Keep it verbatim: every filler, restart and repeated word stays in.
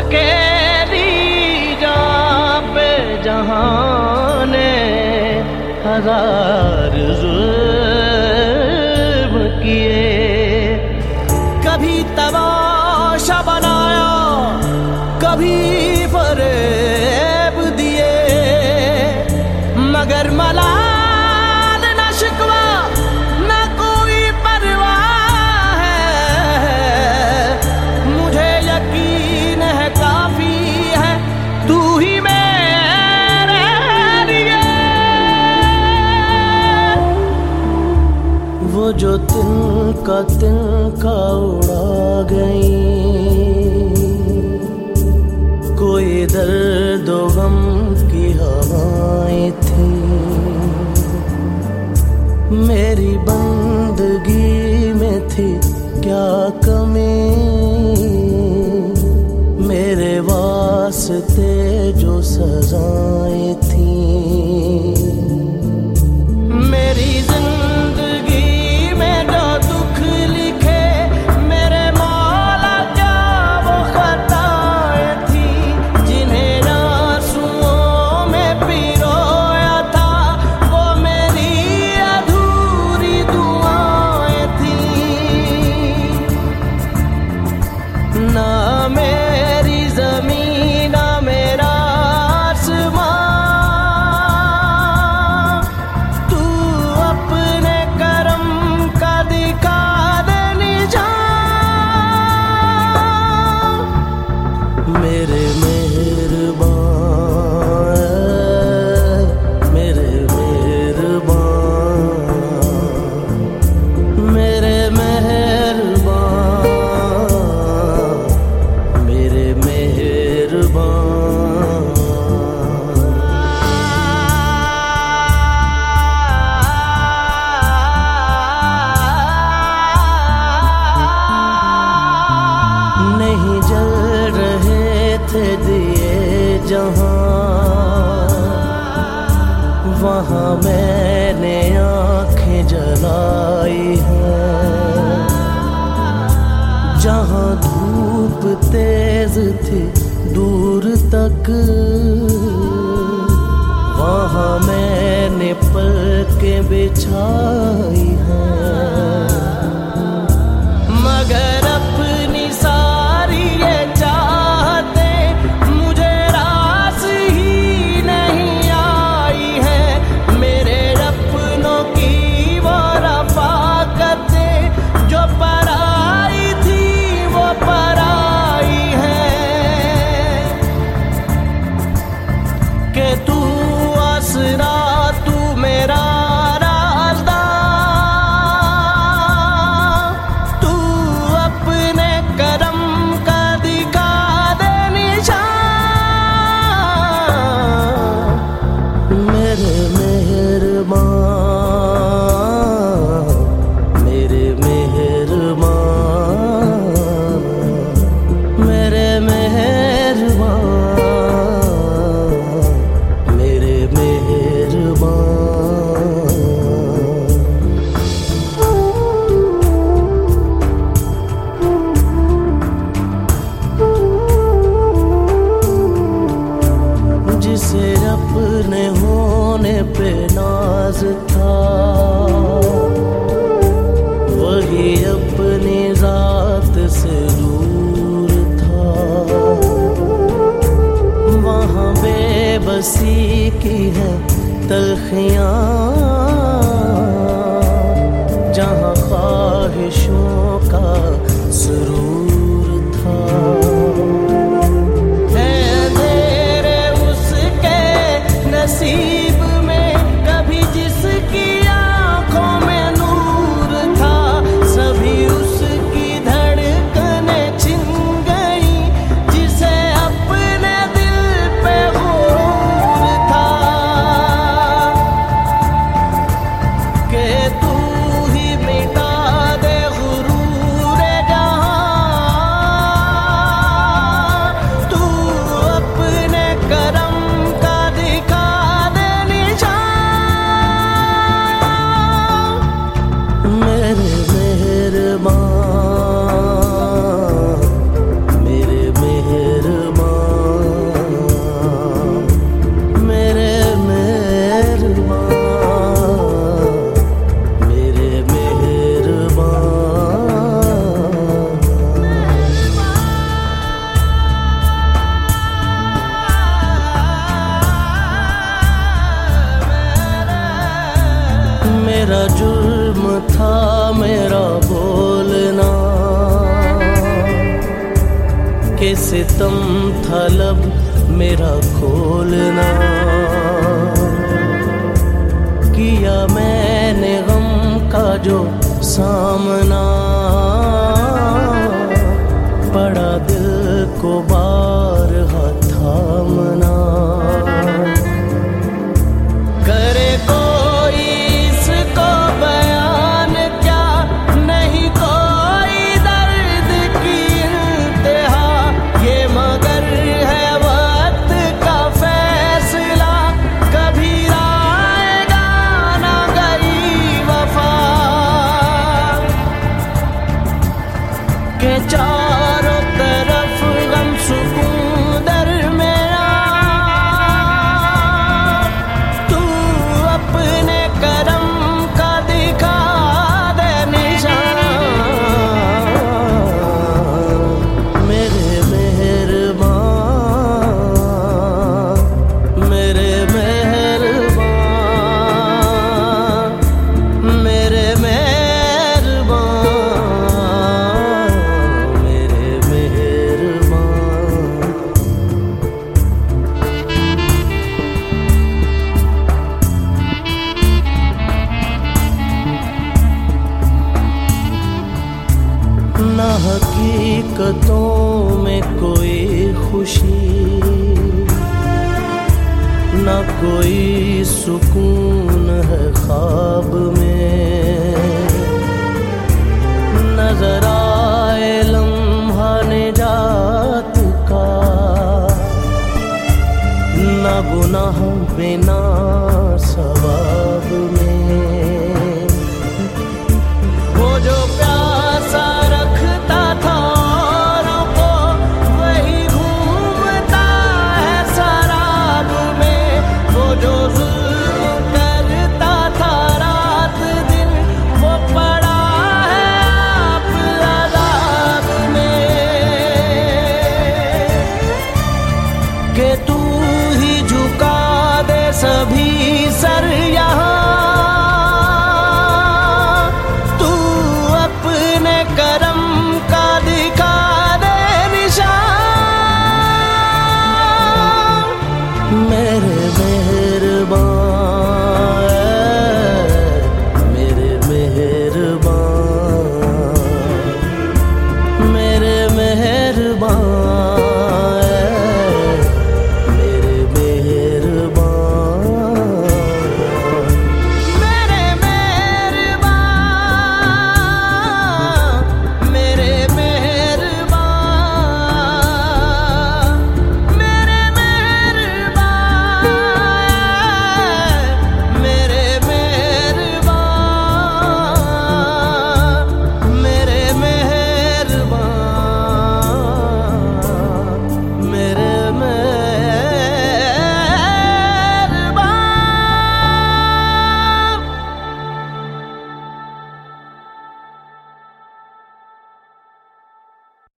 अकेली जान पे जहां ने हजार जुल्म किए। कभी तमाशा बनाया, कभी फरेब दिए, मगर मलाल न शिकवा न कोई परवाह है। मुझे यकीन है काफी है तू ही मेरे लिए। वो जो तिनका तिनका उड़ा गई, कोई दर्द गम की हवाएं थी। मेरी बंदगी में थी क्या कमी, मेरे वास्ते जो सजाएं थी। मेरी जिंदगी में जो दुख लिखे मेरे मौला, क्या वो खताएं थी जिन्हें आंसुओं में पिरोया था। वो मेरी अधूरी दुआएं थी। ना मेरी जमीन ना मेरा आसमां, तू अपने करम का दिखा दे निजान। मेरे मेहरबान, मेरे मेहरबान, मेरे मेहरबान, मेरे मेहरबान। नहीं जल रहे थे दिए जहां, वहां मैंने आंखें जलाई हैं। जहां धूप तेज थी दूर तक, वहां मैंने पलकें बिछाई हैं। मगर अपनी सारी ये चाहते मुझे रास ही नहीं आई है। मेरे अपनों की वो रफ़ाक़तें जो पराई थी वो पराई है। कि तू आसरा, तू मेरा राज़दार, तू अपने करम का दिखा दे निशान। मेरे मेहरबान, मेरे मेहरबान, मेरे मेहरबान, मेरे मेहरबान। जिसे अपने होने पे नाज था, वही अपनी जात से दूर था। वहाँ बेबसी की है तलखियाँ, जहाँ ख्वाहिशों का सुरूर था। है तेरे उसके नसीब में कभी जिसकी आंखों में नूर था, सभी उसकी धड़कने छिन गई जिसे अपने दिल पे गुरूर था। कि तू ही मिटा दे गुरूर जहां, सितम था लब मेरा खोलना, किया मैंने गम का जो सामना, पड़ा दिल को बारहा थामना। करे कोई इसको बयान क्या, नहीं कोई दर्द की इंतहा, ये मगर है वक्त का फैसला, कभी आएगा ना गई वफा, के चारों तरफ गम सुकून दरमिया, तू अपने करम का दिखा दे निशान, मेरे मेहरबान, मेरे मेहरबान, मेरे मेहरबान, मेरे मेहरबान। ना हकीकतों में कोई खुशी, ना कोई सुकून है ख्वाब में, नजर आए लम्हा निजात का, ना गुनाह बिना सवाब में, वो जो प्यासा रखता था औरों को, वही घूमता है शराब में, वो जो जुल्म करता था रात दिन, वो पड़ा है आप अज़ाब में, कि तू ही झुका दे सभी सर यहाँ, तू अपने करम का दिखा दे निशान, मेरे मेहरबान, मेरे मेहरबान, मेरे मेहरबान।